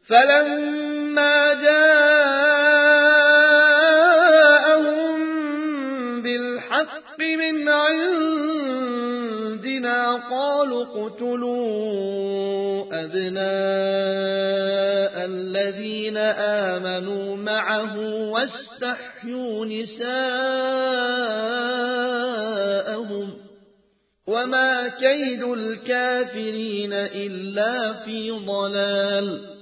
فلما جاءهم بالحق من عندنا قالوا اقتلوا أبناء الذين آمنوا معه واستحيوا نساءهم وما كيد الكافرين إلا في ضلال.